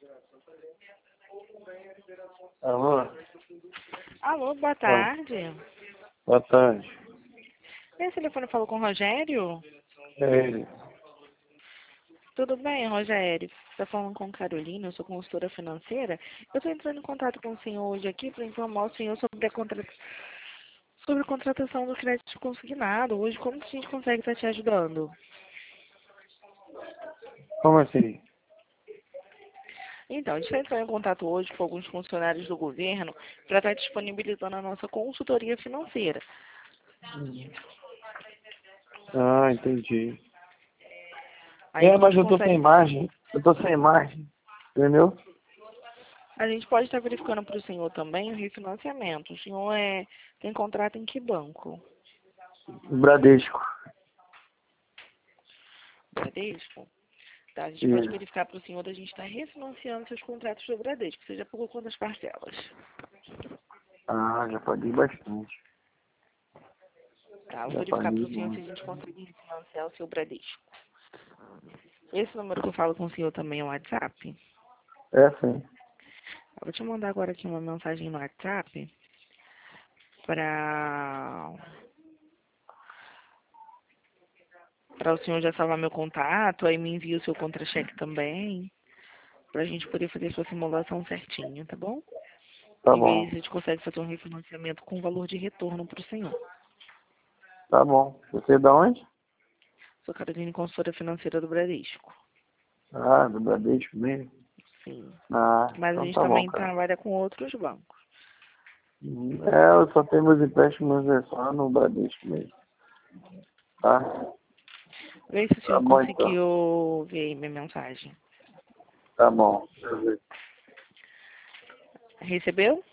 Alô? Alô, boa tarde. Boa tarde. Esse telefone falou com o Rogério? É ele. Tudo bem, Rogério? Está falando com Carolina, eu sou consultora financeira. Eu estou entrando em contato com o senhor hoje aqui para informar o senhor sobre a contratação do crédito consignado. Hoje, como que a gente consegue estar te ajudando? Como assim? Então, a gente vai entrar em contato hoje com alguns funcionários do governo para estar disponibilizando a nossa consultoria financeira. Ah, entendi. Aí a Mas gente eu tô sem consegue. margem. Eu tô sem margem. Entendeu? A gente pode estar verificando para o senhor também o refinanciamento. O senhor tem contrato em que banco? Bradesco. Bradesco? Tá, a gente pode Isso. verificar para o senhor a gente estar refinanciando seus contratos do Bradesco. Você já pagou quantas parcelas? Ah, já paguei bastante. Tá, vou Já verificar para paguei o senhor se a muito. gente consegue refinanciar o seu Bradesco. Esse número que eu falo com o senhor também é o WhatsApp? É sim. Eu vou te mandar agora aqui uma mensagem no WhatsApp para o senhor já salvar meu contato, aí me envia o seu contra-cheque também, para a gente poder fazer sua simulação certinha, tá bom? Tá E ver bom. se a gente consegue fazer um refinanciamento com valor de retorno para o senhor. Tá bom. Você é da onde? Sou Carolina, consultora financeira do Bradesco. Ah, do Bradesco mesmo? Sim. Ah, Mas a então gente tá bom, também cara. trabalha com outros bancos. Eu só tenho meus empréstimos só no Bradesco mesmo. Tá? Vê se o Tá senhor bom então. conseguiu ver aí minha mensagem. Tá bom. Deixa eu ver. Recebeu?